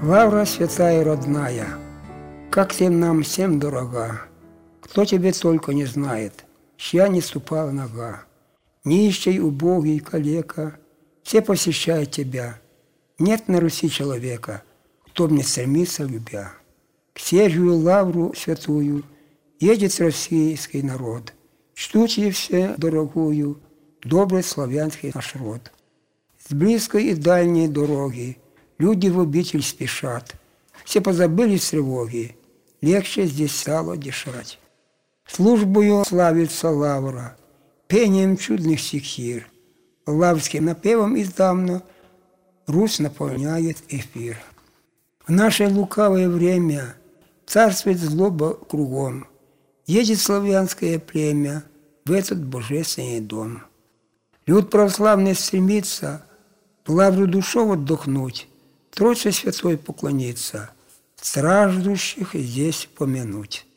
Лавра святая родная, как ты нам всем дорога, кто тебя только не знает, чья не ступала нога. Нищий, убогий, калека, все посещают тебя. Нет на Руси человека, кто мне стремится, любя. К Сергию Лавру святую едет российский народ, чтучие все дорогую, добрый славянский наш род. С близкой и дальней дороги люди в обитель спешат, все позабыли с тревоги, легче здесь стало дышать. Службою славится Лавра, пением чудных стихир, лаврским напевом издавна Русь наполняет эфир. В наше лукавое время царствует злоба кругом, едет славянское племя в этот божественный дом. Люд православный стремится в Лавру душой отдохнуть, Троице Святой поклониться, страждущих здесь помянуть.